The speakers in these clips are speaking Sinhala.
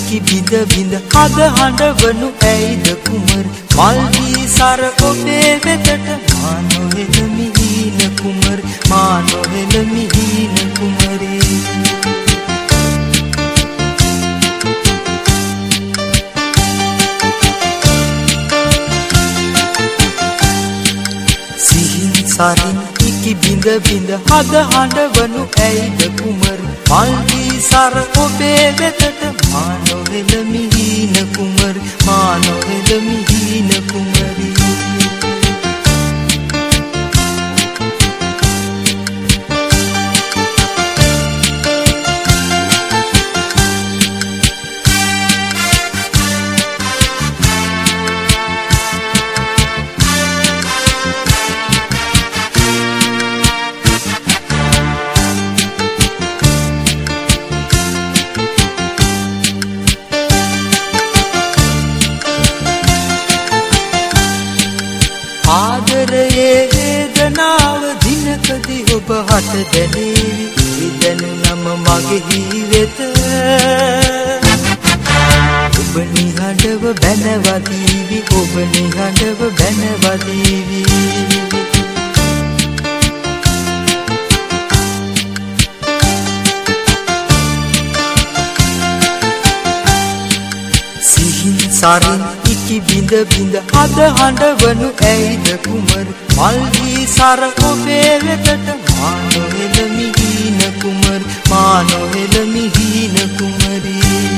ඉකි බිඳ බිඳ හද හඬවනු ඇයිද කුමර මල් වී සර ඔබේ වෙතට මා නොහෙළමි හීන කුමර මා නොහෙළමි හීන කුමරේ සරින් ඉකි බිඳ බිඳ හද හඬවනු ඇයිද කුමර මල් වී සර ඔබේ වෙතට මා නොහෙළමි හීන කුමර මා නොහෙළමි හීන කුමරි ආදරයේ වේදනාව දිනකදී ඔබ හට දැනේවි දැනුනම මගේ වෙත ඔබ නිහඬව බැනවදීවි ඔබ නිහඬව බැනවදීවි සිහින් සරින් ඉකි බිඳ බිඳ හද හඬවනු ඇයිද කුමර මල් වී සර ඔබේ වෙතට මා නොහෙළමි හීන කුමර මා නොහෙළමි හීන කුමරි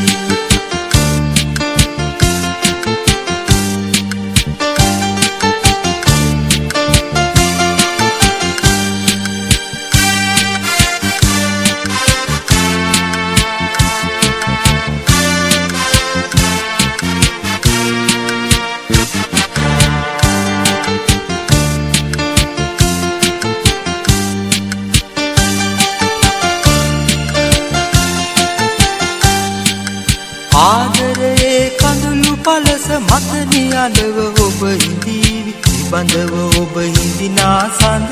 ආදරයේ කඳුළු පලස මත නියලව ඔබ හිඳීවි නිබඳව ඔබ හිඳිනා සඳ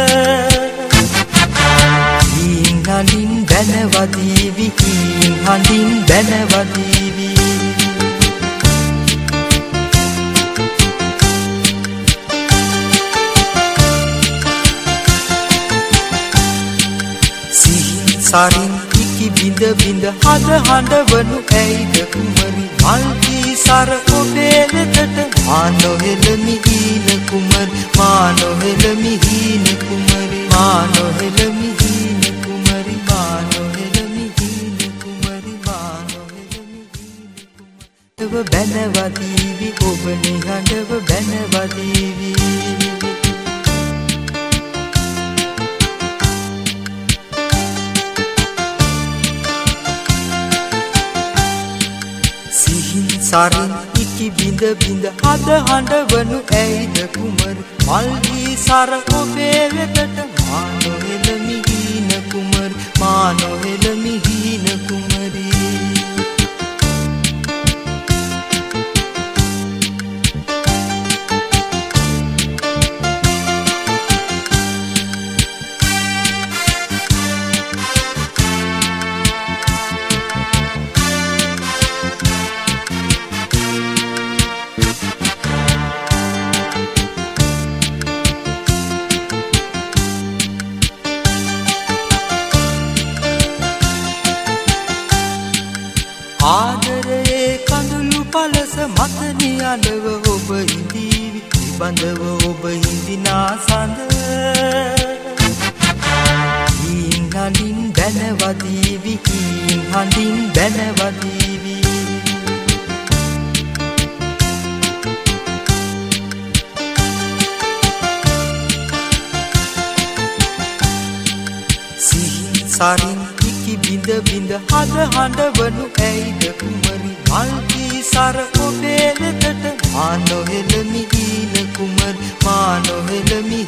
හීන් හඬින් බැනවදීවි හීන් හඬින් බැනවදීවි සිහින් සරින් ඉකි බිඳ බිඳ හද හඬවනු ඇයිද කුමරි මල් වී සර ඔබේ වෙතට මා නොහෙළමි හීන කුමර මා නොහෙළමි හීන කුමරි මා නොහෙළමි හීන කුමරි මා නොහෙළමි හීන කුමරි මා නොහෙළමි හීන කුමරි ඔබ බැනවදීවි ඔබ නිහඬව බැනවදීවි සරින් ඉකි බිඳ බිඳ හද හඬවනු ඇයිද කුමර මල් වී සර ඔබේ වෙතට මා නොහෙළමි හීන කුමර මා නොහෙළමි හීන කුමරි ආදරයේ කඳුළු පලස මත නියලව ඔබ හිඳීවි නිබඳව ඔබ හිඳිනා සඳ හීන් හඬින් බැනවදීවි හීන් හඬින් බැනවදීවි සිහින් සරින් ඉකි බිඳ බිඳ හද හඬවනු ඇයිද කුමරි මල් වී සර ඔබේ වෙතට මා නොහෙළමි හීන කුමර මා නොහෙළමි